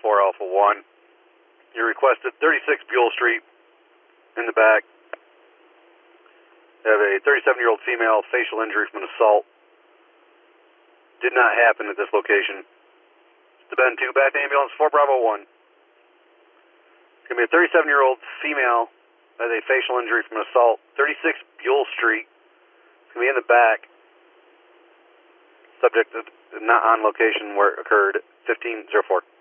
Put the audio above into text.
4 Alpha 1. You requested 36 Buell Street in the back. You have a 37-year-old female, facial injury from an assault. Did not happen at this location. It's the Ben 2 back ambulance, 4 Bravo 1. It's going to be a 37-year-old female has a facial injury from an assault. 36 Buell Street. It's going to be in the back. Subject is not on location where it occurred. 1504.